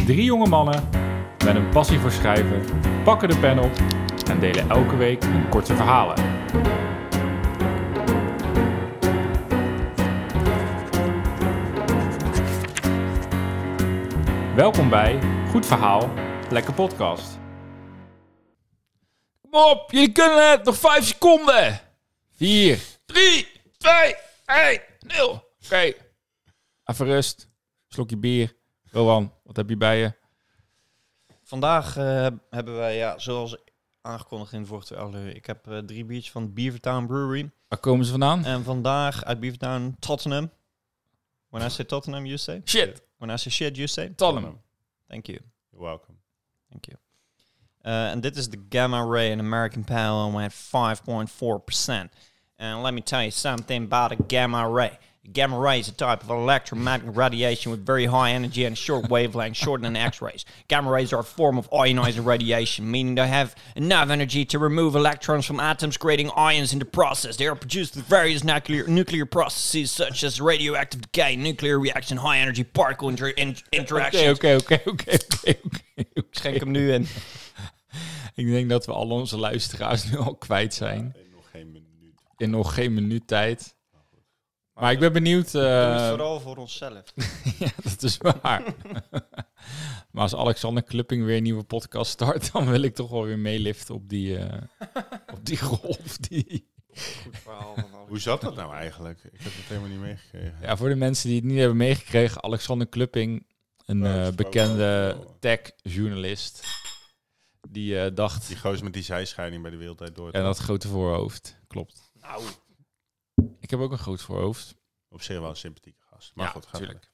Drie jonge mannen met een passie voor schrijven pakken de pen op en delen elke week een korte verhalen. Welkom bij Goed Verhaal, Lekker Podcast. Kom op, jullie kunnen het. Nog 5 seconden. 4, 3, 2, 1, 0. Oké. Even rust. Slokje bier. Rowan, wat heb je bij je? Vandaag hebben wij, zoals aangekondigd in de vorige 2 afleveringen, ik heb 3 biertjes van Beavertown Brewery. Waar komen ze vandaan? En vandaag uit Beavertown, Tottenham. When I say Tottenham, you say? Shit. When I say shit, you say? Tottenham. Thank you. You're welcome. Thank you. En dit is de Gamma Ray, an American Pale Ale at 5.4%. And let me tell you something about a Gamma Ray. Gamma ray is a type of electromagnetic radiation with very high energy and short wavelength, shorter than X-rays. Gamma rays are a form of ionizing radiation, meaning they have enough energy to remove electrons from atoms, creating ions in the process. They are produced with various nuclear processes, such as radioactive decay, nuclear reaction, high energy particle interactions. Oké. Ik schenk hem nu in. Ik denk dat we al onze luisteraars nu al kwijt zijn. In nog geen minuut. In nog geen minuut tijd. Maar ik ben benieuwd... Doe het vooral voor onszelf. Ja, dat is waar. Maar als Alexander Klupping weer een nieuwe podcast start, dan wil ik toch wel weer meeliften op die golf. Goed verhaal van alles. Hoe zat dat nou eigenlijk? Ik heb het helemaal niet meegekregen. Ja, voor de mensen die het niet hebben meegekregen, Alexander Klupping, een bekende tech-journalist, die dacht... Die gozer met die zijscheiding bij de Wereldtijd door. En dat grote voorhoofd, klopt. Nou, Ik heb ook een groot voorhoofd. Op zich wel een sympathieke gast. Maar goed, gaat natuurlijk.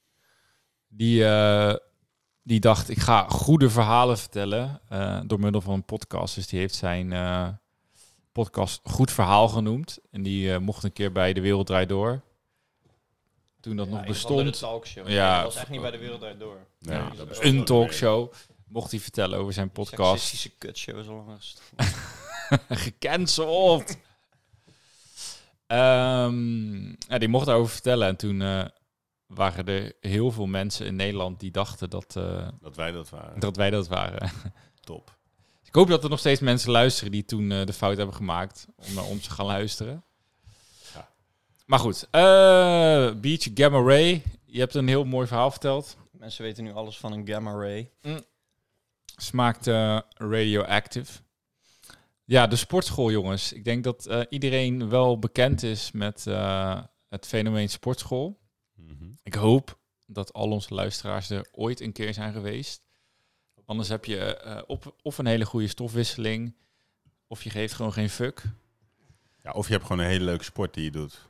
Die dacht, ik ga goede verhalen vertellen door middel van een podcast. Dus die heeft zijn podcast Goed Verhaal genoemd. En die mocht een keer bij De Wereld Draait Door. Toen dat nog bestond. De talkshow. Ja, Dat was echt niet bij De Wereld Draait Door. Nee, Ja, dat is een talkshow. Mocht hij vertellen over zijn podcast. Sexistische kutshow zo lang als Gecanceld. Die mocht daarover vertellen. En toen waren er heel veel mensen in Nederland die dachten dat wij dat waren. dat wij dat waren. Top. Ik hoop dat er nog steeds mensen luisteren die toen de fout hebben gemaakt om naar ons te gaan luisteren. Ja. Maar goed, Beach Gamma Ray. Je hebt een heel mooi verhaal verteld. Mensen weten nu alles van een Gamma Ray. Smaakt radioactive. Ja, de sportschool, jongens. Ik denk dat iedereen wel bekend is met het fenomeen sportschool. Mhm. Ik hoop dat al onze luisteraars er ooit een keer zijn geweest. Anders heb je of een hele goede stofwisseling, of je geeft gewoon geen fuck. Ja, of je hebt gewoon een hele leuke sport die je doet.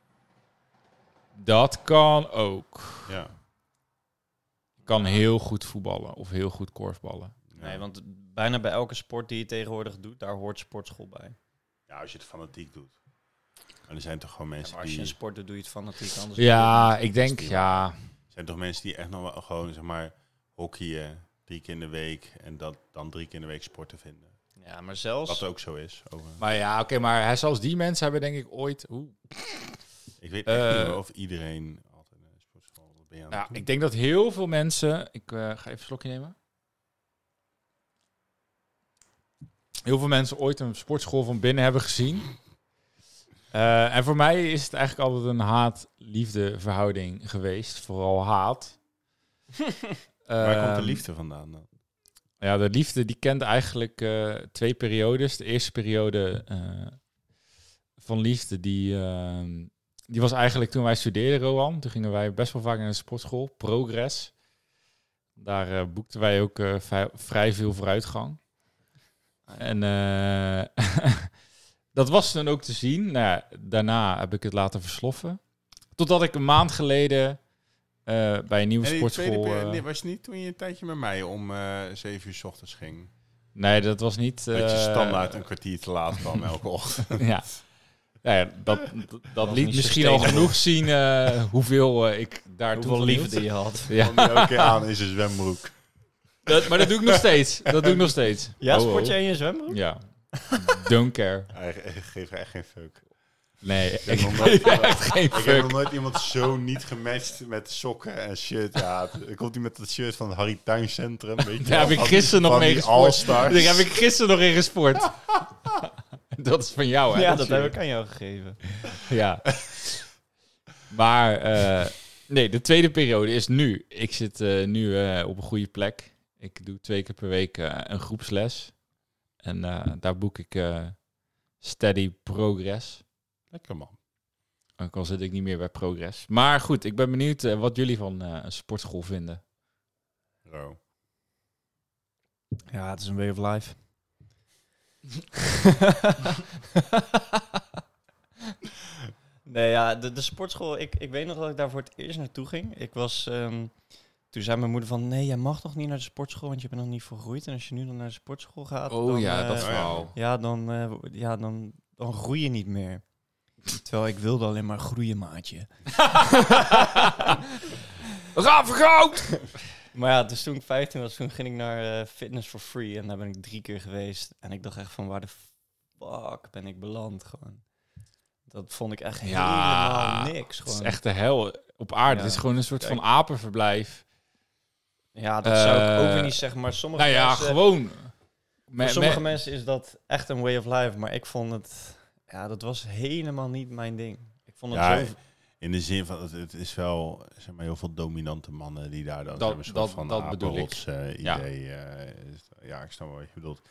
Dat kan ook. Ja. Je kan heel goed voetballen of heel goed korfballen. Ja. Nee, want bijna bij elke sport die je tegenwoordig doet, daar hoort sportschool bij. Ja, als je het fanatiek doet. En er zijn toch gewoon Ja, mensen maar als je die... een sport doet, doe je het fanatiek anders. Ja, ik denk, die- ja... Er zijn toch mensen die echt nog wel gewoon, zeg maar, hockeyen 3 keer in de week en dat dan 3 keer in de week sporten vinden. Ja, maar zelfs... Wat ook zo is. Maar ja, oké, maar zelfs die mensen hebben denk ik ooit... Ik weet echt niet meer of iedereen altijd een sportschool... Wat ben je aan het Ja, doen? ik denk dat heel veel mensen... Ik ga even een slokje nemen. Heel veel mensen ooit een sportschool van binnen hebben gezien. En voor mij is het eigenlijk altijd een haat-liefde verhouding geweest. Vooral haat. Waar komt de liefde vandaan dan? Ja, de liefde die kent eigenlijk 2 periodes. De eerste periode van liefde, die was eigenlijk toen wij studeerden, Rowan. Toen gingen wij best wel vaak naar de sportschool, Progress. Daar boekten wij ook vrij veel vooruitgang. En dat was dan ook te zien. Nou ja, daarna heb ik het laten versloffen. Totdat ik een maand geleden bij een nieuwe En die sportschool... tweede, was je niet toen je een tijdje met mij om 7 uur 's ochtends ging? Nee, dat was niet... Dat je standaard een kwartier te laat kwam elke ochtend. Ja. Ja, dat was liet niet misschien al sustainable. genoeg zien hoeveel ik daartoe Hoeveel van liefde hield. je had. Ja. Kom je elke keer aan in zijn zwembroek. Maar dat doe ik nog steeds. Dat doe ik nog steeds. Ja, Oh, sport oh. jij in je zwembroek? Ja. Don't care. Hij geeft er echt geen fuck. Nee, Ik ik heb nog nooit- echt geen Ik heb fuck. nog nooit iemand zo niet gematcht met sokken en shirt. Ja, dan komt hij met het shirt van het Harry Tuin Centrum. Weet je Daar wel, heb ik van- gisteren nog van mee die gesport. All-Stars. Daar heb ik gisteren nog in gesport. Dat is van jou, hè? Ja, dat shirt. heb ik aan jou gegeven. Ja. Maar nee, de tweede periode is nu. Ik zit nu op een goede plek. Ik doe 2 keer per week een groepsles. En daar boek ik steady progress. Lekker man. Ook al zit ik niet meer bij progress. Maar goed, ik ben benieuwd wat jullie van een sportschool vinden. Zo. Ja, het is een way of life. Nee, ja, de sportschool, ik weet nog dat ik daar voor het eerst naartoe ging. Ik was, toen zei mijn moeder van, nee, jij mag nog niet naar de sportschool, want je bent nog niet volgroeid. En als je nu dan naar de sportschool gaat, Oh dan, ja, dat ja. verhaal. dan groei je niet meer. Terwijl ik wilde alleen maar groeien, maatje. We gaan voor goud! Maar ja, dus toen ik 15 was, toen ging ik naar Fitness for Free. En daar ben ik 3 keer geweest. En ik dacht echt van, waar de fuck ben ik beland gewoon. Dat vond ik echt helemaal niks. Het Gewoon. is echt de hel op aarde. Ja. Het is gewoon een soort Kijk. van apenverblijf. Ja, dat zou ik ook weer niet zeggen. Maar sommige Nou ja, mensen, gewoon. voor sommige mensen is dat echt een way of life. Maar ik vond het... Ja, dat was helemaal niet mijn ding. Ik vond het Ja, zo... in de zin van, het is wel zeg maar, heel veel dominante mannen die daar dan Dat- een soort dat- van dat bedoel ik. apenrots, Ja. idee. Ja, ik snap wel wat je bedoelt.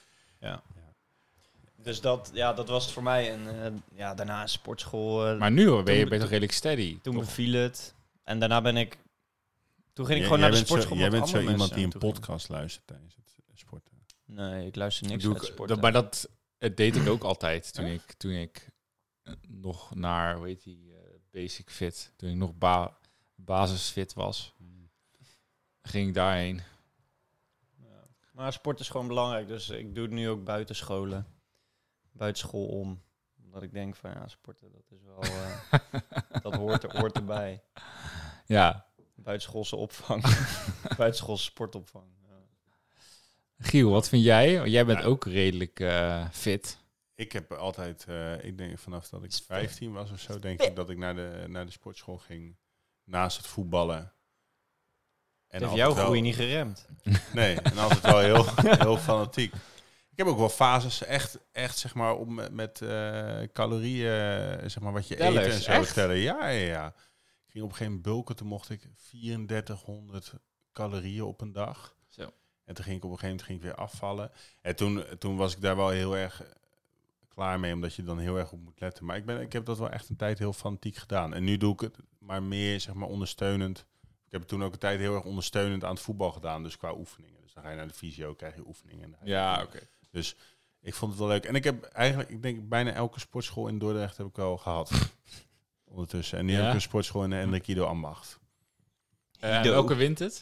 Dus dat was het voor mij. En daarna een sportschool. Maar nu hoor, ben je toen- toch redelijk steady. Toen toch? beviel het. En daarna ben ik... Toen ging ik Jij- gewoon naar de jij bent zo- sportschool. Jij met bent zo andere iemand die mensen een naartoe podcast luistert tijdens het sporten. ging. Nee, ik luister niks Doe uit ik- sporten. maar dat deed ik ook altijd toen ik nog naar, hoe heet die, basic fit, toen ik nog basisfit was, ging ik daarheen. Maar sport is gewoon belangrijk. Dus ik doe het nu ook buiten scholen. Buiten school om. Omdat ik denk van, ja, sporten, dat is wel... dat hoort erbij. Ja, Buitenschoolse opvang. Buitenschoolse sportopvang. Ja. Giel, wat vind jij? Jij bent Ja. ook redelijk fit. Ik heb altijd, ik denk vanaf dat ik 15 was of zo, denk ik dat ik naar de sportschool ging. Naast het voetballen. En Heeft altijd jouw wel- groei niet geremd. Nee, en altijd wel heel fanatiek. Ik heb ook wel fases echt zeg maar, op met calorieën, zeg maar, wat je Tellers, eet en zo echt? tellen. Ja. Ik ging op een gegeven moment bulken, toen mocht ik 3400 calorieën op een dag. Zo. En toen ging ik op een gegeven moment weer afvallen. En toen was ik daar wel heel erg klaar mee, omdat je dan heel erg op moet letten. Maar ik heb dat wel echt een tijd heel fanatiek gedaan. En nu doe ik het maar meer, zeg maar, ondersteunend. Ik heb het toen ook een tijd heel erg ondersteunend aan het voetbal gedaan, dus qua oefeningen. Dus dan ga je naar de fysio, krijg je oefeningen. Ja, oké. Dus ik vond het wel leuk. En ik heb eigenlijk, ik denk bijna elke sportschool in Dordrecht heb ik wel gehad. Ondertussen. En nu Ja? heb ik een sportschool in de Hendrik Ido Ambacht. En Ido. welke wint het?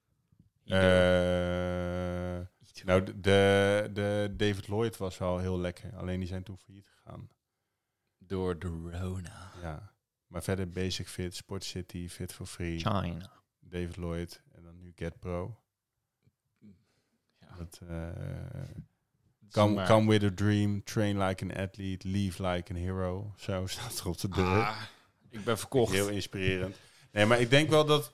Nou, de David Lloyd was wel heel lekker. Alleen die zijn toen failliet gegaan. Door de Rona. Ja. Maar verder Basic Fit, Sport City, Fit for Free, China. David Lloyd en dan nu Get Pro. Ja. Dat, Zomaar. come with a dream, train like an athlete, leave like an hero. Zo staat er op de deur. Ik ben verkocht. Heel inspirerend. Nee, maar ik denk wel dat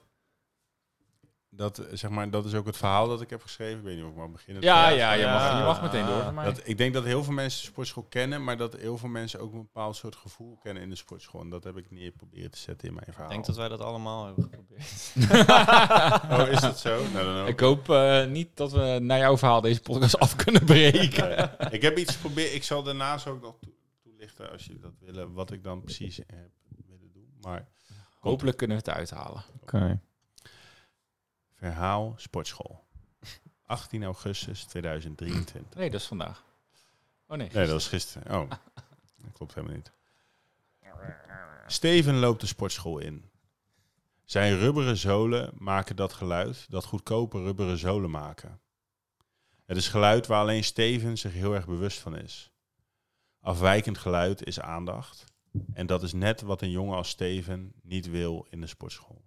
zeg maar, dat is ook het verhaal dat ik heb geschreven. Ik weet niet of ik mag beginnen. Ja, Ja, je mag meteen door van mij. Dat, ik denk dat heel veel mensen de sportschool kennen, maar dat heel veel mensen ook een bepaald soort gevoel kennen in de sportschool. En dat heb ik neer proberen te zetten in mijn verhaal. Ik denk dat wij dat allemaal hebben geprobeerd. Oh, is dat zo? Nou, dan ook. Ik hoop niet dat we naar jouw verhaal deze podcast af kunnen breken. Ik heb iets geprobeerd. Ik zal daarnaast ook nog toelichten, als je dat willen, wat ik dan precies heb willen doen. Maar Hopelijk kunnen we het uithalen. Oké. verhaal sportschool. 18 augustus 2023. Nee, dat is vandaag. Oh nee. Nee, dat was gisteren. Oh, dat klopt helemaal niet. Steven loopt de sportschool in. Zijn rubberen zolen maken dat geluid dat goedkope rubberen zolen maken. Het is geluid waar alleen Steven zich heel erg bewust van is. Afwijkend geluid is aandacht. En dat is net wat een jongen als Steven niet wil in de sportschool.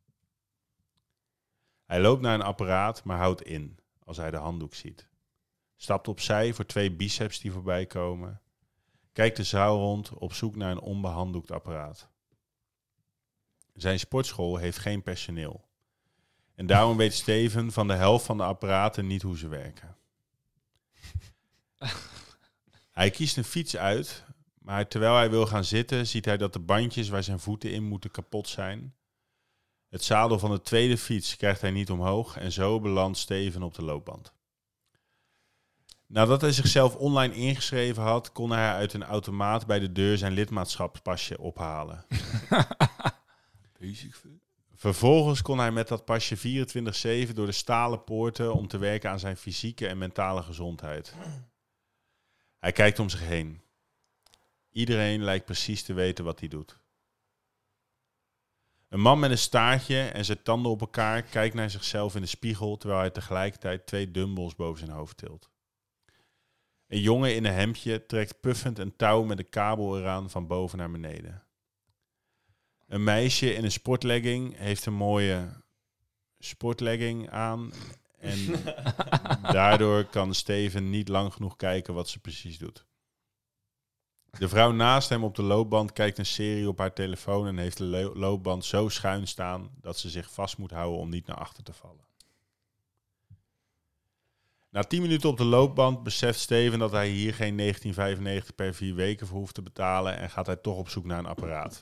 Hij loopt naar een apparaat, maar houdt in als hij de handdoek ziet. Stapt opzij voor 2 biceps die voorbij komen. kijkt de zaal rond op zoek naar een onbehandeld apparaat. Zijn sportschool heeft geen personeel. En daarom weet Steven van de helft van de apparaten niet hoe ze werken. Hij kiest een fiets uit, maar terwijl hij wil gaan zitten, ziet hij dat de bandjes waar zijn voeten in moeten kapot zijn. Het zadel van de tweede fiets krijgt hij niet omhoog en zo belandt Steven op de loopband. Nadat hij zichzelf online ingeschreven had, kon hij uit een automaat bij de deur zijn lidmaatschapspasje ophalen. Vervolgens kon hij met dat pasje 24/7 door de stalen poorten om te werken aan zijn fysieke en mentale gezondheid. Hij kijkt om zich heen. Iedereen lijkt precies te weten wat hij doet. Een man met een staartje en zijn tanden op elkaar kijkt naar zichzelf in de spiegel terwijl hij tegelijkertijd 2 dumbbells boven zijn hoofd tilt. Een jongen in een hemdje trekt puffend een touw met een kabel eraan van boven naar beneden. Een meisje in een sportlegging heeft een mooie sportlegging aan en daardoor kan Steven niet lang genoeg kijken wat ze precies doet. De vrouw naast hem op de loopband kijkt een serie op haar telefoon en heeft de loopband zo schuin staan dat ze zich vast moet houden om niet naar achter te vallen. Na 10 minuten op de loopband beseft Steven dat hij hier geen 19,95 per 4 weken voor hoeft te betalen en gaat hij toch op zoek naar een apparaat.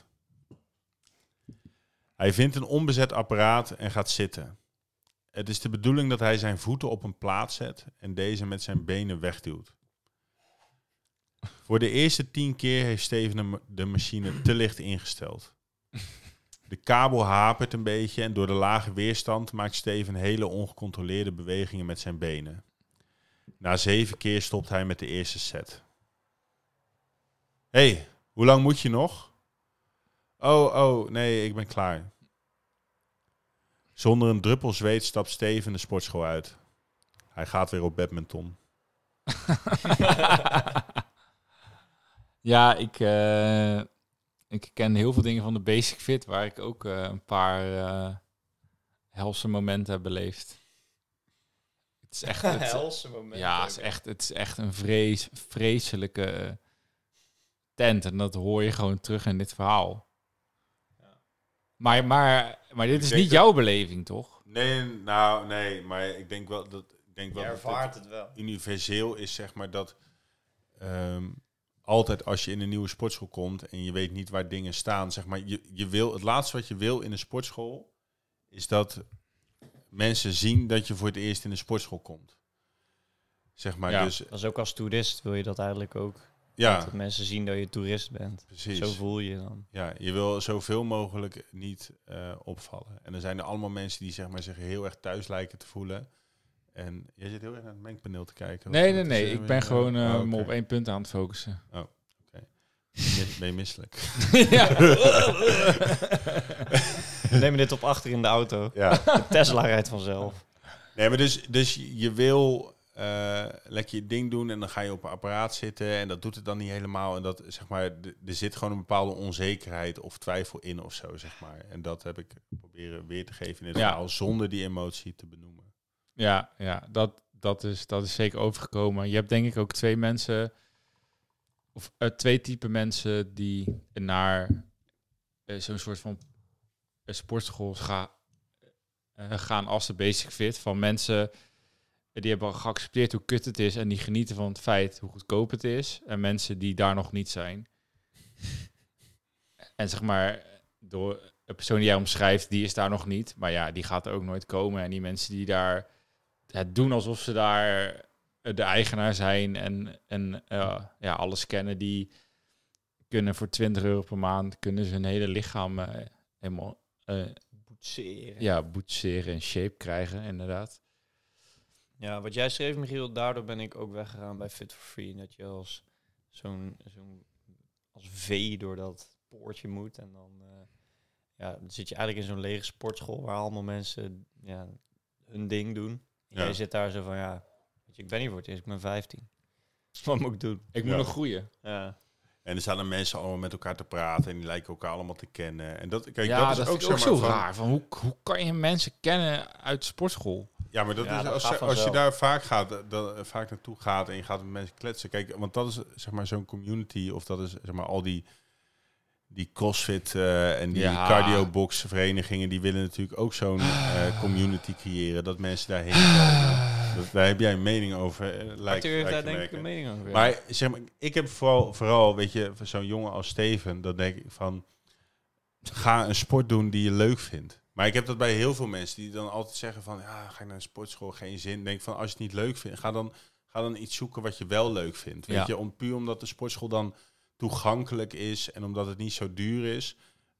Hij vindt een onbezet apparaat en gaat zitten. Het is de bedoeling dat hij zijn voeten op een plaat zet en deze met zijn benen wegduwt. Voor de eerste 10 keer heeft Steven de machine te licht ingesteld. De kabel hapert een beetje en door de lage weerstand maakt Steven hele ongecontroleerde bewegingen met zijn benen. Na 7 keer stopt hij met de eerste set. Hey, hoe lang moet je nog? Oh, nee, ik ben klaar. Zonder een druppel zweet stapt Steven de sportschool uit. Hij gaat weer op badminton. Ja, ik ken heel veel dingen van de Basic Fit, waar ik ook een paar helse momenten heb beleefd. Het is echt... Helse momenten. Ja, het is echt een vreselijke tent. En dat hoor je gewoon terug in dit verhaal. Ja. Maar dit is denk niet dat- jouw beleving, toch? Nee, maar ik denk wel dat... Je ervaart het wel. Universeel is zeg maar dat altijd als je in een nieuwe sportschool komt en je weet niet waar dingen staan, zeg maar, je wil, het laatste wat je wil in een sportschool is dat mensen zien dat je voor het eerst in een sportschool komt. Zeg maar, Ja. dus Dat is ook als toerist wil je dat eigenlijk ook. ja, Dat mensen zien dat je toerist bent. precies. Zo voel je je dan. Ja, je wil zoveel mogelijk niet opvallen. En er zijn er allemaal mensen die zeg maar zich heel erg thuis lijken te voelen. En jij zit heel erg naar het mengpaneel te kijken. Nee. Ik ben gewoon oké. me op 1 punt aan het focussen. Ben je misselijk? Ja. We nemen dit op achter in de auto. Ja. De Tesla rijdt vanzelf. Nee, maar dus je wil lekker je ding doen en dan ga je op een apparaat zitten en dat doet het dan niet helemaal. En dat, zeg maar, er zit gewoon een bepaalde onzekerheid of twijfel in of zo, zeg maar. En dat heb ik proberen weer te geven in het Ja. verhaal zonder die emotie te benoemen. Ja, dat is zeker overgekomen. Je hebt denk ik ook 2 mensen, of 2 typen mensen die naar zo'n soort van sportschool gaan als de Basic Fit. Van mensen die hebben geaccepteerd hoe kut het is en die genieten van het feit hoe goedkoop het is. En mensen die daar nog niet zijn. En zeg maar, door de persoon die jij omschrijft, die is daar nog niet. Maar ja, die gaat er ook nooit komen. En die mensen die daar het doen alsof ze daar de eigenaar zijn en alles kennen, die kunnen voor €20 per maand kunnen ze hun hele lichaam helemaal Boetseren. boetseren en shape krijgen, inderdaad. Ja, wat jij schreef, Michiel, daardoor ben ik ook weggegaan bij Fit for Free. Dat je als als vee door dat poortje moet. En dan zit je eigenlijk in zo'n lege sportschool waar allemaal mensen hun ding doen. En jij zit daar zo van, weet je, ik ben hier voor het eerst, ik ben 15. Wat moet ik doen? Ik moet nog groeien. Ja. En er staan er mensen allemaal met elkaar te praten en die lijken elkaar allemaal te kennen. En dat, kijk, Ja, dat is ook, vind ik ook zeg maar zo van- raar. Van hoe kan je mensen kennen uit de sportschool? Ja, maar dat Ja, is dat gaat als je vanzelf. daar vaak naartoe gaat en je gaat met mensen kletsen. Kijk, want dat is zeg maar zo'n community of dat is zeg maar al die CrossFit en die cardio box verenigingen, die willen natuurlijk ook zo'n community creëren dat mensen daarheen komen. Daar heb jij een mening over. Arthur heeft daar denk ik een mening over. Maar zeg maar, ik heb vooral weet je, zo'n jongen als Steven, dan denk ik van, ga een sport doen die je leuk vindt. Maar ik heb dat bij heel veel mensen die dan altijd zeggen van, ja, ga ik naar een sportschool, geen zin. Denk van, als je het niet leuk vindt, ga dan iets zoeken wat je wel leuk vindt. Weet je, puur omdat de sportschool dan toegankelijk is en omdat het niet zo duur is.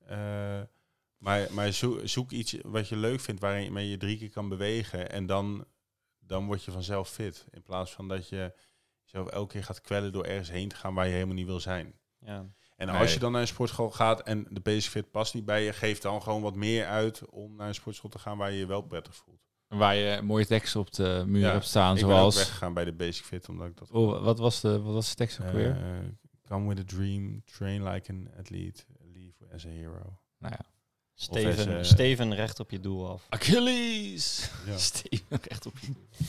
Maar zoek iets wat je leuk vindt, waarin je 3 keer kan bewegen en dan word je vanzelf fit. In plaats van dat je jezelf elke keer gaat kwellen door ergens heen te gaan waar je helemaal niet wil zijn. Ja. En als je dan naar een sportschool gaat en de Basic Fit past niet bij je, geef dan gewoon wat meer uit om naar een sportschool te gaan waar je je wel prettig voelt. Waar je mooie teksten op de muur hebt staan, ik ben ook zoals... weggegaan bij de Basic Fit, omdat ik dat... wat was de tekst ook weer? Come with a dream, train like an athlete, leave as a hero. Nou ja. Steven recht op je doel af. Achilles! Ja. Steven recht op je doel.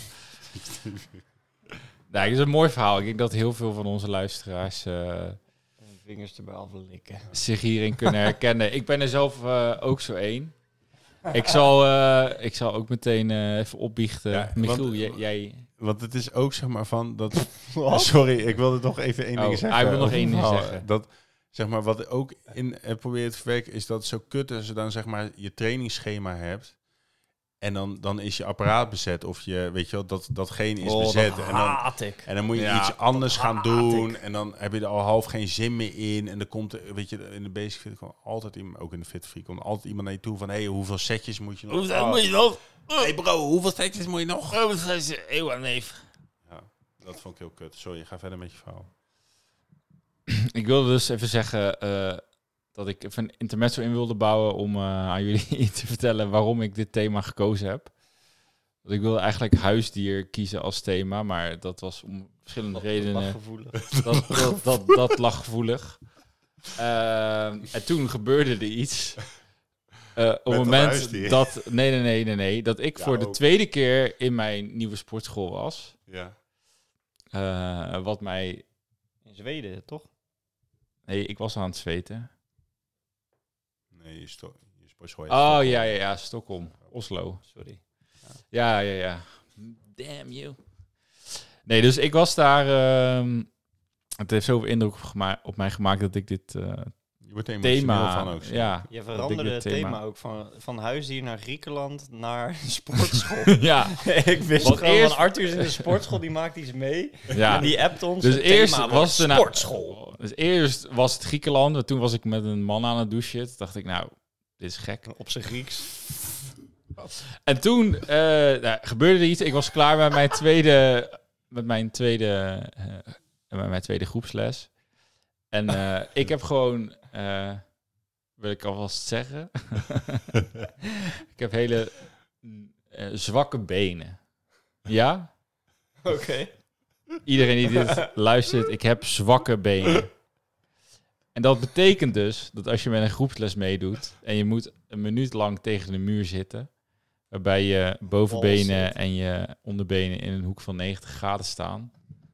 Nee, het is een mooi verhaal. Ik denk dat heel veel van onze luisteraars Vingers erbij aflikken. zich hierin kunnen herkennen. Ik ben er zelf ook zo één. Ik zal ook meteen even opbiechten. Ja, Michiel, want- jij... Want het is ook zeg maar van dat... Sorry, ik wilde nog even één ding zeggen. Hij wil nog over één het ding verhaal. zeggen. Dat, zeg maar, wat ik ook in probeer te verwerken, is dat het zo kut als je dan zeg maar je trainingsschema hebt. En dan is je apparaat bezet. Of je, weet je wel, datgene is bezet. En dan moet je iets anders gaan doen. En dan heb je er al half geen zin meer in. En dan komt er, weet je, in de Basic Fit komt altijd iemand, ook in de Fit Freak, komt altijd iemand naar je toe van, hey, hoeveel setjes moet je nog? Hoeveel moet je nog? Hey bro, hoeveel setjes moet je nog? Eeuw, neef. Ja, dat vond ik heel kut. Sorry, ga verder met je verhaal. Ik wilde dus even zeggen dat ik even een intermezzo in wilde bouwen om aan jullie te vertellen waarom ik dit thema gekozen heb. Want ik wilde eigenlijk huisdier kiezen als thema, maar dat was om verschillende redenen. Dat lag gevoelig. En toen gebeurde er iets. Op het moment huisdier? dat... Nee. Dat ik voor de ook. tweede keer in mijn nieuwe sportschool was. Ja. Wat mij... In Zweden, toch? Nee, ik was aan het zweten. Nee, je sportschool. Oh, ja, Stockholm. Oslo, sorry. Ja. Damn you. Nee, dus ik was daar... het heeft zoveel indruk op mij gemaakt dat ik dit Je wordt er emotioneel thema... van ook. Ja, Je dat veranderde ik het dit thema ook van huisdier naar Griekenland naar sportschool. ja, Ik wist Want gewoon eerst- van Arthur is in de sportschool, die maakt iets mee. ja. En die appt ons. Dus het eerst thema was wordt het sportschool. Dus eerst was het Griekenland, maar toen was ik met een man aan het douchen. Toen dacht ik, nou, dit is gek. Op zijn Grieks. En toen gebeurde er iets. Ik was klaar met mijn tweede groepsles. En ik heb gewoon, wil ik alvast zeggen, ik heb hele zwakke benen. Ja? Oké. Iedereen die dit luistert, ik heb zwakke benen. En dat betekent dus dat als je met een groepsles meedoet en je moet een minuut lang tegen de muur zitten, waarbij je bovenbenen en je onderbenen in een hoek van 90 graden staan,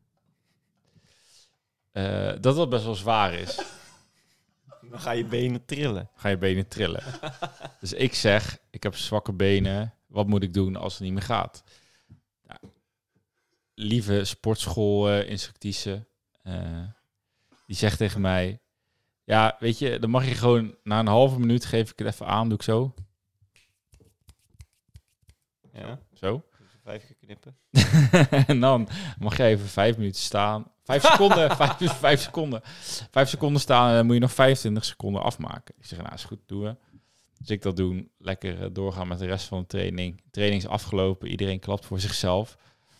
dat best wel zwaar is. Dan ga je benen trillen. Ga je benen trillen. Dus ik zeg, ik heb zwakke benen, wat moet ik doen als het niet meer gaat? Nou, lieve sportschool-instructrice, die zegt tegen mij, ja, weet je, dan mag je gewoon na een halve minuut geef ik het even aan, doe ik zo. Ja. Zo. 5 keer knippen. En dan mag je even 5 minuten staan. 5 seconden, 5 seconden. 5 seconden staan en dan moet je nog 25 seconden afmaken. Ik zeg, nou is goed, doen we. Dus ik dat doen. Lekker doorgaan met de rest van de training. De training is afgelopen. Iedereen klapt voor zichzelf.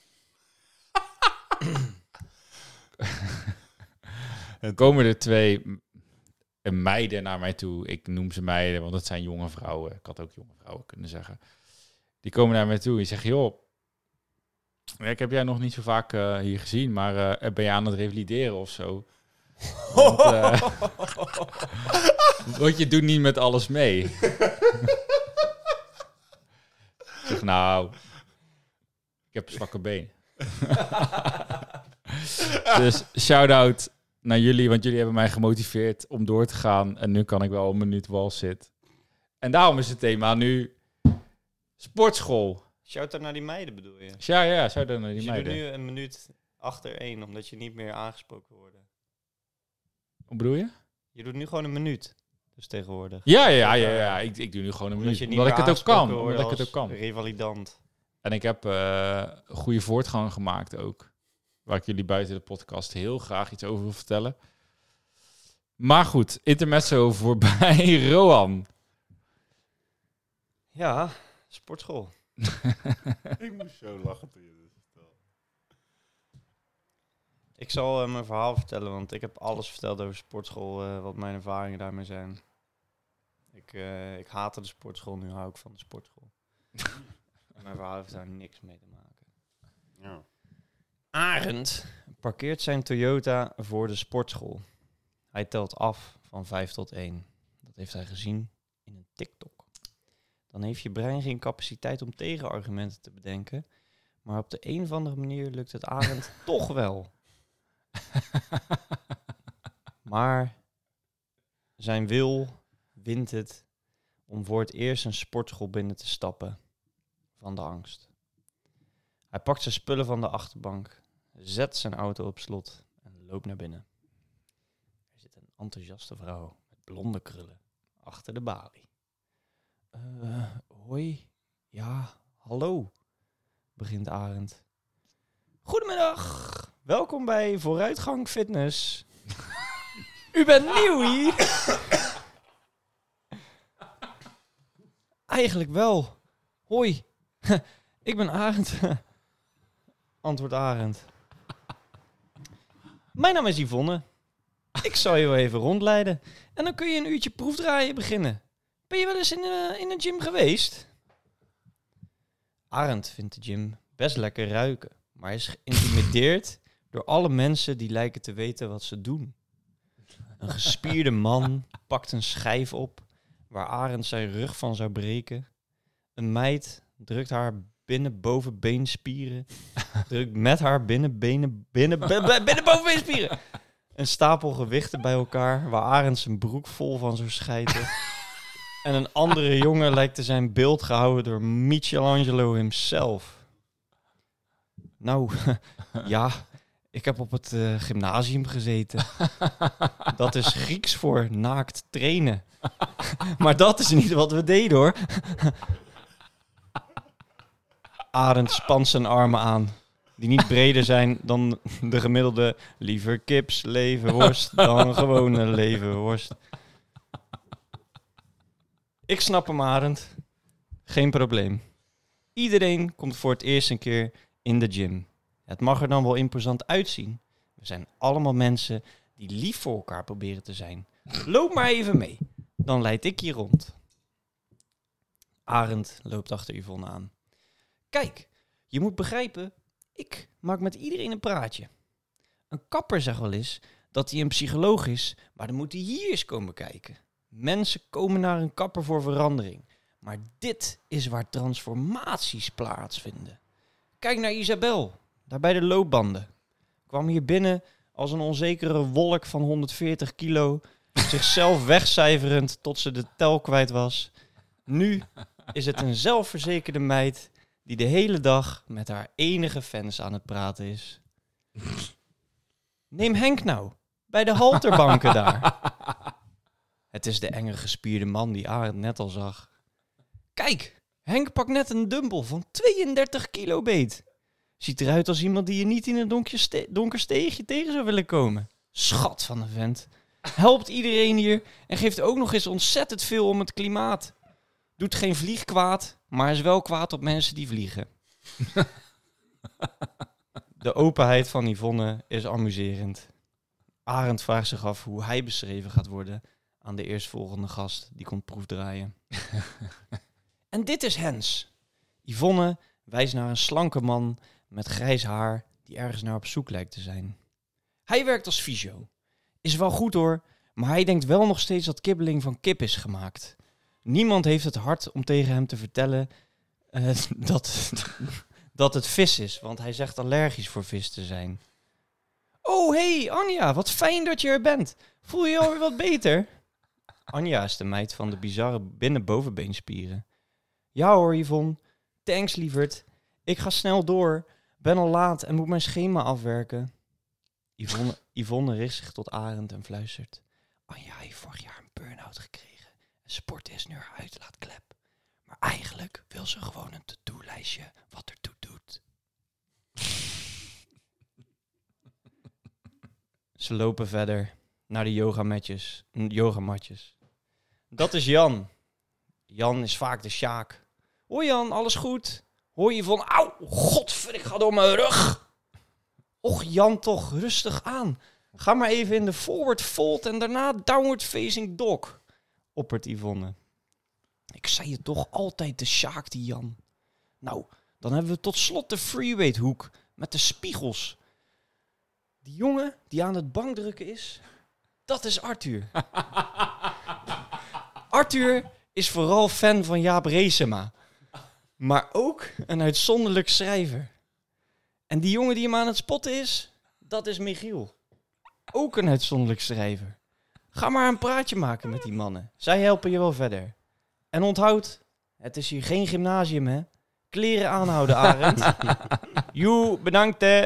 Komen er 2 meiden naar mij toe. Ik noem ze meiden, want het zijn jonge vrouwen. Ik had ook jonge vrouwen kunnen zeggen. Die komen naar mij toe en die zeggen, joh, ik heb jij nog niet zo vaak hier gezien, maar ben je aan het revalideren of zo? Want je doet niet met alles mee. Ik zeg, nou, Ik heb zwakke benen. Dus shout-out naar jullie, want jullie hebben mij gemotiveerd om door te gaan. En nu kan ik wel een minuut wals zitten. En daarom is het thema nu sportschool. Shout-out naar die meiden bedoel je? Ja, shout-out naar die Dus je meiden. doet nu een minuut achter 1, omdat je niet meer aangesproken wordt. Hoe bedoel je? Je doet nu gewoon een minuut. Dus tegenwoordig. Ja. Ik doe nu gewoon een Omdat minuut. je niet Omdat ik meer het ook kan. aangesproken wordt Omdat ik het als ook kan. revalidant. En ik heb goede voortgang gemaakt ook. Waar ik jullie buiten de podcast heel graag iets over wil vertellen. Maar goed, intermezzo voorbij. Rohan. Ja, sportschool. Ik moest zo lachen toen je dit vertelde. Ik zal mijn verhaal vertellen, want ik heb alles verteld over sportschool, wat mijn ervaringen daarmee zijn. Ik haatte de sportschool, nu hou ik van de sportschool. Mijn verhaal heeft daar niks mee te maken. Ja. Arend parkeert zijn Toyota voor de sportschool. Hij telt af van 5 tot 1. Dat heeft hij gezien in een TikTok. Dan heeft je brein geen capaciteit om tegenargumenten te bedenken. Maar op de een of andere manier lukt het Arend toch wel. Maar zijn wil wint het om voor het eerst een sportschool binnen te stappen van de angst. Hij pakt zijn spullen van de achterbank, zet zijn auto op slot en loopt naar binnen. Er zit een enthousiaste vrouw met blonde krullen achter de balie. Hoi, ja, hallo, begint Arend. Goedemiddag, welkom bij Vooruitgang Fitness. U bent nieuw hier? Eigenlijk wel. Hoi, ik ben Arend. Antwoordt Arend. Mijn naam is Yvonne. Ik zal je wel even rondleiden. En dan kun je een uurtje proefdraaien beginnen. Ben je wel eens in een gym geweest? Arend vindt de gym best lekker ruiken. Maar is geïntimideerd door alle mensen die lijken te weten wat ze doen. Een gespierde man pakt een schijf op waar Arend zijn rug van zou breken. Een meid drukt haar binnenbovenbeenspieren. Drukt met haar binnenbovenbeenspieren. Een stapel gewichten bij elkaar waar Arend zijn broek vol van zou schijten. En een andere jongen lijkt te zijn beeld gehouden door Michelangelo himself. Nou, ja, ik heb op het gymnasium gezeten. Dat is Grieks voor naakt trainen. Maar dat is niet wat we deden, hoor. Arend spant zijn armen aan, die niet breder zijn dan de gemiddelde liever kips leverworst dan gewone leverworst. Ik snap hem, Arend. Geen probleem. Iedereen komt voor het eerst een keer in de gym. Het mag er dan wel imposant uitzien. We zijn allemaal mensen die lief voor elkaar proberen te zijn. Loop maar even mee. Dan leid ik je rond. Arend loopt achter Yvonne aan. Kijk, je moet begrijpen, ik maak met iedereen een praatje. Een kapper zegt wel eens dat hij een psycholoog is, maar dan moet hij hier eens komen kijken. Mensen komen naar een kapper voor verandering. Maar dit is waar transformaties plaatsvinden. Kijk naar Isabel, daar bij de loopbanden. Kwam hier binnen als een onzekere wolk van 140 kilo, zichzelf wegcijferend tot ze de tel kwijt was. Nu is het een zelfverzekerde meid die de hele dag met haar enige fans aan het praten is. Neem Henk nou, bij de halterbanken daar. Het is de enge gespierde man die Arend net al zag. Kijk, Henk pakt net een dumbbell van 32 kilo beet. Ziet eruit als iemand die je niet in een donker steegje tegen zou willen komen. Schat van een vent. Helpt iedereen hier en geeft ook nog eens ontzettend veel om het klimaat. Doet geen vlieg kwaad, maar is wel kwaad op mensen die vliegen. De openheid van Yvonne is amuserend. Arend vraagt zich af hoe hij beschreven gaat worden aan de eerstvolgende gast die komt proefdraaien. En dit is Hens. Yvonne wijst naar een slanke man met grijs haar die ergens naar op zoek lijkt te zijn. Hij werkt als fysio. Is wel goed hoor, maar hij denkt wel nog steeds dat kibbeling van kip is gemaakt. Niemand heeft het hart om tegen hem te vertellen dat het vis is, want hij zegt allergisch voor vis te zijn. Oh, hey Anja, wat fijn dat je er bent. Voel je je alweer wat beter? Anja is de meid van de bizarre binnen-bovenbeenspieren. Ja hoor, Yvonne. Thanks, lieverd. Ik ga snel door. Ben al laat en moet mijn schema afwerken. Yvonne richt zich tot Arend en fluistert. Anja heeft vorig jaar een burn-out gekregen. En sporten is nu haar uitlaatklep. Maar eigenlijk wil ze gewoon een to-do-lijstje wat ertoe doet. Ze lopen verder naar de yogamatjes. Dat is Jan. Jan is vaak de Sjaak. Hoi Jan, alles goed? Hoor je van, auw, godver, ik ga door mijn rug. Och Jan toch, rustig aan. Ga maar even in de forward fold en daarna downward facing dog. Oppert Yvonne. Ik zei je toch altijd de Sjaak die Jan. Nou, dan hebben we tot slot de freeweight hoek met de spiegels. Die jongen die aan het bankdrukken is, dat is Arthur. Arthur is vooral fan van Jaap Reesema. Maar ook een uitzonderlijk schrijver. En die jongen die hem aan het spotten is, dat is Michiel. Ook een uitzonderlijk schrijver. Ga maar een praatje maken met die mannen. Zij helpen je wel verder. En onthoud, het is hier geen gymnasium, hè. Kleren aanhouden, Arend. Joe, bedankt, hè.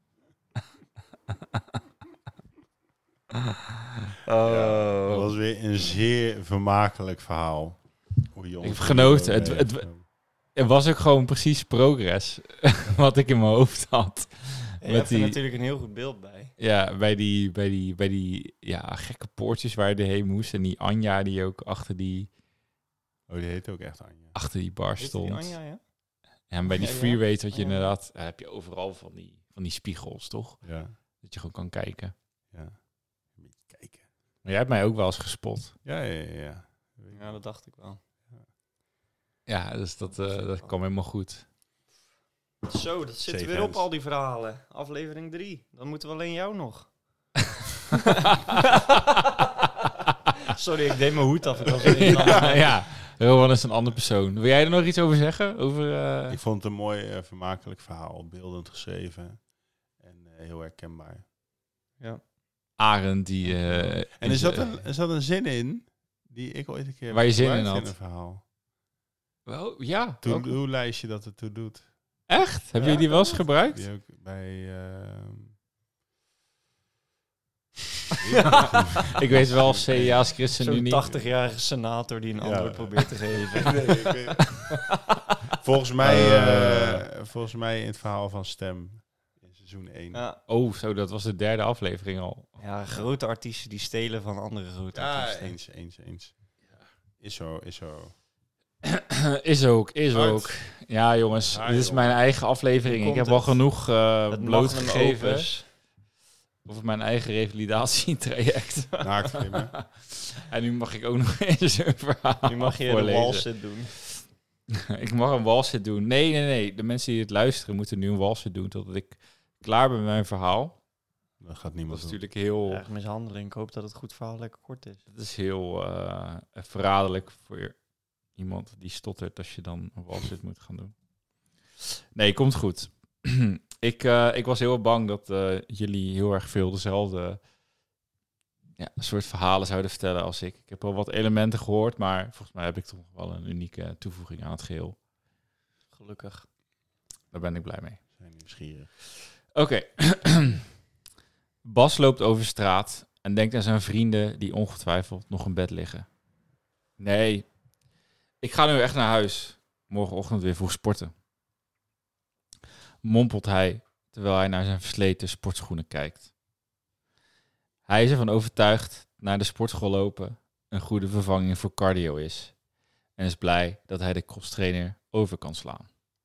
Dat was weer een zeer vermakelijk verhaal. Ik heb genoten. Het was ook gewoon precies progress wat ik in mijn hoofd had. Je hebt er natuurlijk een heel goed beeld bij. Ja, bij die gekke poortjes waar je heen moest. En die Anja die ook achter die heet ook echt Anja. achter die bar Heet stond. die Anja, ja? Ja, en bij die Ja, ja. freeweight had je Ja. inderdaad... heb je overal van die spiegels, toch? Ja, Dat je gewoon kan kijken. ja. Een beetje kijken. Maar jij hebt mij ook wel eens gespot. Ja. Ja, dat dacht ik wel. Ja, dus dat kwam helemaal goed. Zo, dat zit er Safe weer op, hands. al die verhalen. Aflevering 3. Dan moeten we alleen jou nog. Sorry, ik deed mijn hoed af. Ik was Ja, Rowan is een andere persoon. Wil jij er nog iets over zeggen? Over, Ik vond het een mooi, vermakelijk verhaal. Beeldend geschreven. En heel herkenbaar. Arend die... En er zat een zin in die ik ooit een keer... Waar je zin gebruikt in had. een verhaal. Oh, ja. Hoe lijst je dat ertoe doet? Echt? Heb je die wel eens gebruikt? Die ook bij... Ik weet wel, CDA's Zo'n ChristenUnie. 80-jarige senator die een Ja. antwoord probeert te geven. Nee, ik weet- volgens mij in het verhaal van Stem in seizoen 1. Ja. Oh, zo, dat was de 3e aflevering al. Ja, grote artiesten die stelen van andere grote artiesten. Eens. Is zo. Is ook. Hard. Ja, jongens, Ja, dit is joh. mijn eigen aflevering. Hier Ik heb komt al het. genoeg Het blootgegeven magnum opus. over mijn eigen revalidatietraject. Naaktglimmen. En nu mag ik ook nog eens een verhaal Nu mag je de voorlezen. walzit doen. Ik mag een walzit doen. Nee. De mensen die het luisteren moeten nu een walzit doen totdat ik klaar ben met mijn verhaal. Dat gaat Dat niemand is doen. natuurlijk heel... Erg mishandeling. Ik hoop dat het goed verhaal lekker kort is. Dat is heel verraderlijk voor iemand die stottert als je dan een walzit moet gaan doen. Nee, komt goed. Ik was heel bang dat jullie heel erg veel dezelfde soort verhalen zouden vertellen als ik. Ik heb wel wat elementen gehoord, maar volgens mij heb ik toch wel een unieke toevoeging aan het geheel. Gelukkig. Daar ben ik blij mee. Zijn nieuwsgierig. Oké. Bas loopt over straat en denkt aan zijn vrienden die ongetwijfeld nog in bed liggen. Nee, ik ga nu echt naar huis. Morgenochtend weer vroeg sporten. Mompelt hij terwijl hij naar zijn versleten sportschoenen kijkt. Hij is ervan overtuigd dat naar de sportschool lopen een goede vervanging voor cardio is. En is blij dat hij de crosstrainer over kan slaan.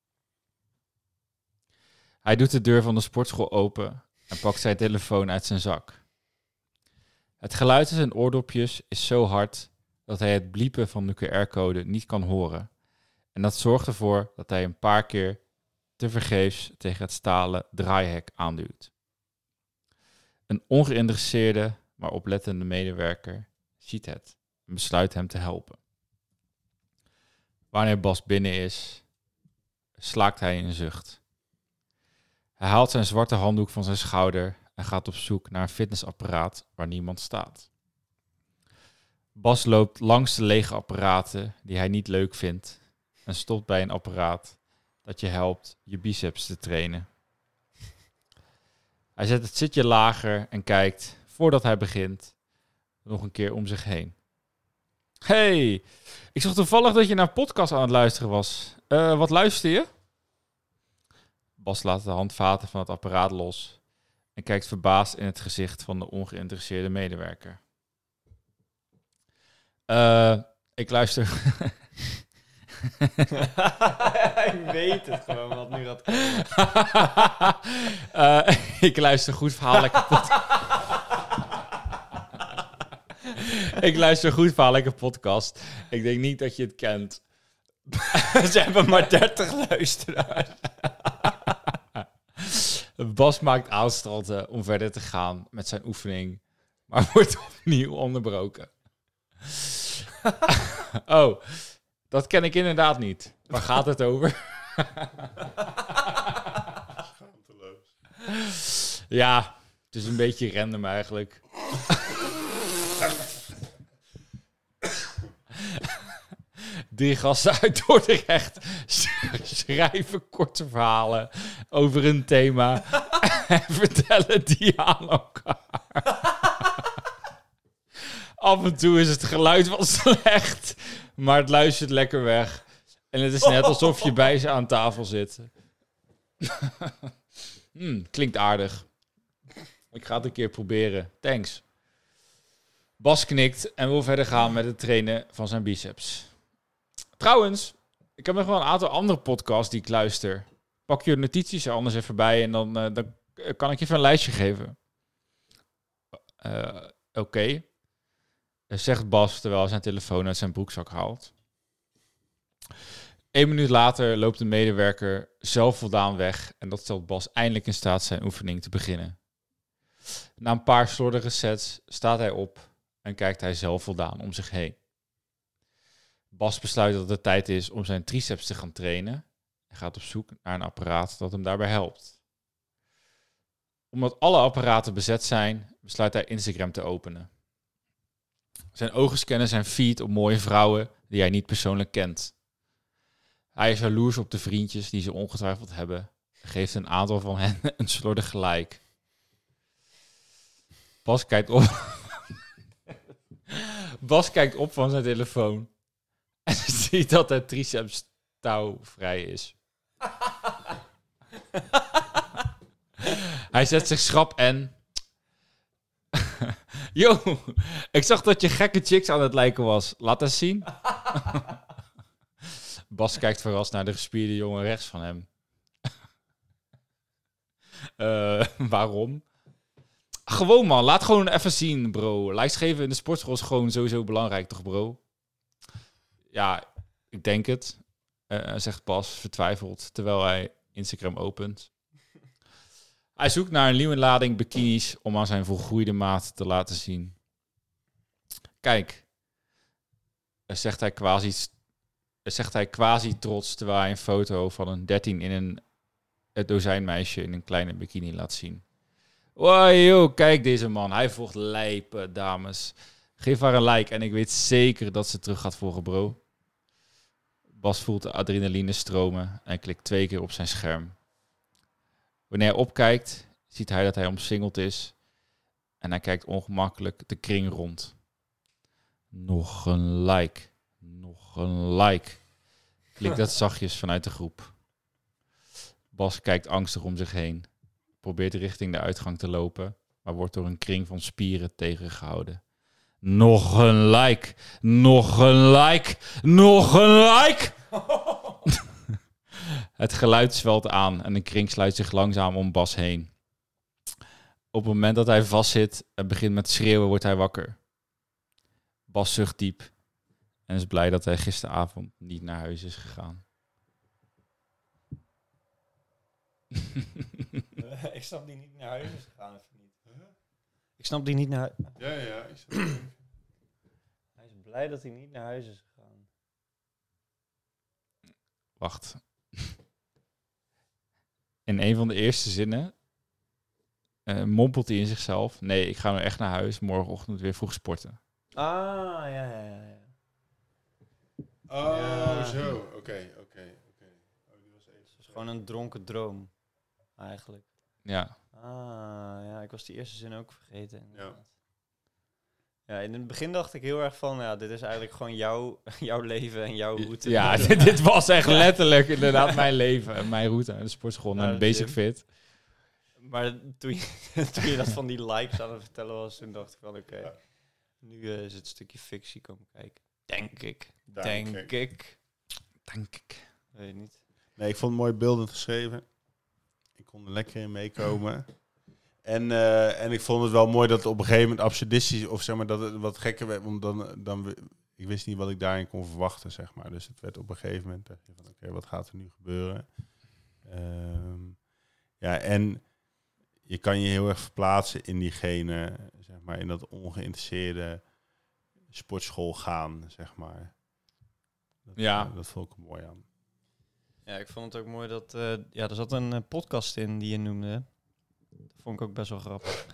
Hij doet de deur van de sportschool open en pakt zijn telefoon uit zijn zak. Het geluid in zijn oordopjes is zo hard dat hij het bliepen van de QR-code niet kan horen. En dat zorgt ervoor dat hij een paar keer tevergeefs tegen het stalen draaihek aanduwt. Een ongeïnteresseerde, maar oplettende medewerker ziet het en besluit hem te helpen. Wanneer Bas binnen is, slaakt hij een zucht Hij haalt zijn zwarte handdoek van zijn schouder en gaat op zoek naar een fitnessapparaat waar niemand staat. Bas loopt langs de lege apparaten die hij niet leuk vindt en stopt bij een apparaat dat je helpt je biceps te trainen. Hij zet het zitje lager en kijkt, voordat hij begint, nog een keer om zich heen. Hey, ik zag toevallig dat je naar een podcast aan het luisteren was. Wat luister je? Bas laat de handvaten van het apparaat los en kijkt verbaasd in het gezicht van de ongeïnteresseerde medewerker. Ik luister... Hij weet het gewoon wat nu gaat komen. Ik luister goed verhaallijke Ik luister goed verhaallijke podcast. Ik denk niet dat je het kent. Ze hebben maar 30 luisteraars. Bas maakt aanstalten om verder te gaan met zijn oefening, maar wordt opnieuw onderbroken. Oh, dat ken ik inderdaad niet. Waar gaat het over? Ja, het is een beetje random eigenlijk. Drie gasten uit Dordrecht schrijven korte verhalen over een thema en vertellen die aan elkaar. Af en toe is het geluid wel slecht, maar het luistert lekker weg. En het is net alsof je bij ze aan tafel zit. Klinkt aardig. Ik ga het een keer proberen. Thanks. Bas knikt en wil verder gaan met het trainen van zijn biceps. Trouwens, ik heb nog wel een aantal andere podcasts die ik luister. Pak je notities er anders even bij en dan kan ik je even een lijstje geven. Oké. Zegt Bas terwijl hij zijn telefoon uit zijn broekzak haalt. 1 minuut later loopt de medewerker zelfvoldaan weg en dat stelt Bas eindelijk in staat zijn oefening te beginnen. Na een paar slordige sets staat hij op en kijkt hij zelfvoldaan om zich heen. Bas besluit dat het tijd is om zijn triceps te gaan trainen en gaat op zoek naar een apparaat dat hem daarbij helpt. Omdat alle apparaten bezet zijn, besluit hij Instagram te openen. Zijn ogen scannen zijn feed op mooie vrouwen die hij niet persoonlijk kent. Hij is jaloers op de vriendjes die ze ongetwijfeld hebben en geeft een aantal van hen een slordig gelijk. Bas kijkt op van zijn telefoon en ziet dat het triceps touw vrij is. Hij zet zich schrap en... Yo, ik zag dat je gekke chicks aan het lijken was. Laat eens zien. Bas kijkt verrast naar de gespierde jongen rechts van hem. Waarom? Gewoon man, laat gewoon even zien, bro. Likes geven in de sportschool is gewoon sowieso belangrijk, toch bro? Ja, ik denk het. Zegt Bas vertwijfeld, terwijl hij Instagram opent. Hij zoekt naar een nieuwe lading bikinis om aan zijn volgroeide maat te laten zien. Kijk, zegt hij quasi trots, terwijl hij een foto van een 13 in een dozijnmeisje in een kleine bikini laat zien. Wow, yo, kijk deze man. Hij volgt lijpen, dames. Geef haar een like en ik weet zeker dat ze terug gaat volgen, bro. Bas voelt de adrenaline stromen en klikt 2 keer op zijn scherm. Wanneer hij opkijkt, ziet hij dat hij omsingeld is en hij kijkt ongemakkelijk de kring rond. Nog een like. Nog een like. Klinkt dat zachtjes vanuit de groep. Bas kijkt angstig om zich heen. Probeert richting de uitgang te lopen, maar wordt door een kring van spieren tegengehouden. Nog een like. Nog een like. Nog een like. Het geluid zwelt aan en de kring sluit zich langzaam om Bas heen. Op het moment dat hij vastzit en begint met schreeuwen, wordt hij wakker. Bas zucht diep en is blij dat hij gisteravond niet naar huis is gegaan. Ik snap die niet naar huis is gegaan, of niet? Ik snap die niet naar huis. Ja. Hij is blij dat hij niet naar huis is gegaan. Wacht. in een van de eerste zinnen mompelt hij in zichzelf. Nee, ik ga nu echt naar huis. Morgenochtend weer vroeg sporten. Ah, ja. Oh, Ja. zo. Oké. Oh, die was even... Het is gewoon een dronken droom, eigenlijk. Ja. Ah, ja, ik was die eerste zin ook vergeten. Ja. Inderdaad. Ja, in het begin dacht ik heel erg van, ja, dit is eigenlijk gewoon jouw leven en jouw route. Ja, dit was echt letterlijk inderdaad mijn leven en mijn route naar de sportschool, naar de de Basic gym. Fit. Maar toen je dat van die likes aan het vertellen was, toen dacht ik van, oké, Ja. nu is het stukje fictie komen kijken. Denk ik. Denk Denk ik. Denk ik. Weet niet. Nee, ik vond het mooi beeldend geschreven. Ik kon er lekker in meekomen. En ik vond het wel mooi dat het op een gegeven moment absurdistisch, of zeg maar dat het wat gekker werd, want ik wist niet wat ik daarin kon verwachten, zeg maar. Dus het werd op een gegeven moment, dacht je van oké, wat gaat er nu gebeuren? Ja, en je kan je heel erg verplaatsen in diegene, zeg maar, in dat ongeïnteresseerde sportschool gaan, zeg maar. Ja. Dat vond ik er mooi aan. Ja, ik vond het ook mooi dat... er zat een podcast in die je noemde. Dat vond ik ook best wel grappig.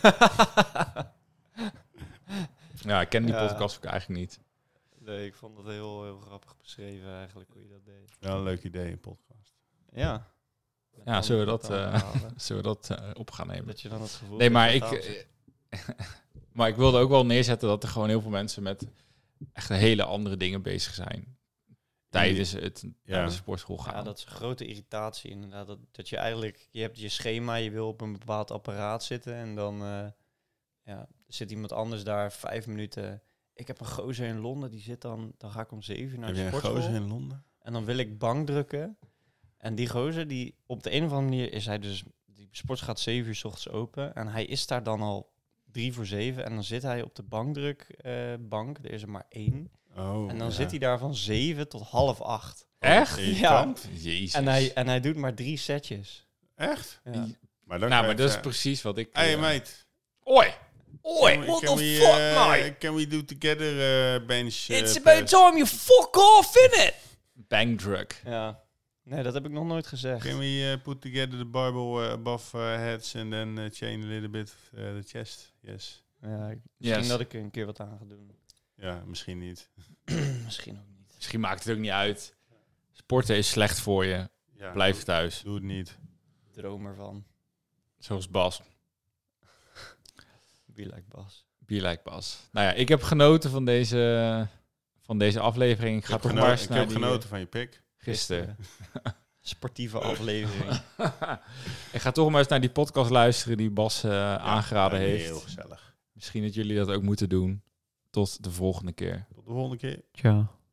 Ja, ik ken die Ja. podcast ook eigenlijk niet. Nee, ik vond het heel grappig beschreven eigenlijk, hoe je dat deed. Wel een leuk idee, een podcast. Ja. Met Ja, dan- zullen we met dat, dan verhalen. Zullen we dat op gaan nemen? Dat je dan het gevoel Nee, maar hebt dat ik, het maar ik wilde ook wel neerzetten dat er gewoon heel veel mensen met echt hele andere dingen bezig zijn. Tijdens het naar de sportschool gaan. Ja, dat is een grote irritatie inderdaad. Dat je eigenlijk, je hebt je schema, je wil op een bepaald apparaat zitten en dan zit iemand anders daar 5 minuten. Ik heb een gozer in Londen, die zit dan ga ik om 7 uur naar Heb de jij een sportschool. gozer in Londen? En dan wil ik bank drukken. En die gozer, die op de een of andere manier is hij dus, die sport gaat 7 uur 's ochtends open. En hij is daar dan al 3 voor 7. En dan zit hij op de bankdrukbank. Er is er maar 1. Oh, En dan ja. zit hij daar van 7 tot 7:30. Echt? Irritant. Jezus. En hij doet maar 3 setjes. Echt? Ja. Maar dan Nou, kan maar je dat is zeggen, precies wat ik... Hey mate, Oi! What the fuck, mate? can we do together bench? It's press? about time you fuck off, innit? Bankdruk. Ja. Nee, dat heb ik nog nooit gezegd. Can we put together the barbell above heads and then chain a little bit the chest? Yes. Ja, misschien Yes. dat ik er een keer wat aan ga doen. Ja, misschien niet. Misschien ook niet. Misschien maakt het ook niet uit. Sporten is slecht voor je. Ja, Blijf thuis. Doe het niet. Droom ervan. Zoals Bas. Be like Bas. Be like Bas. Nou ja, ik heb genoten van deze aflevering. Ik ga toch maar eens ik naar heb die, genoten van je pik. gisteren. Sportieve aflevering. Ik ga toch maar eens naar die podcast luisteren die Bas aangeraden Ja, heeft. Heel gezellig. Misschien dat jullie dat ook moeten doen. Tot de volgende keer. Tot de volgende keer. Ciao.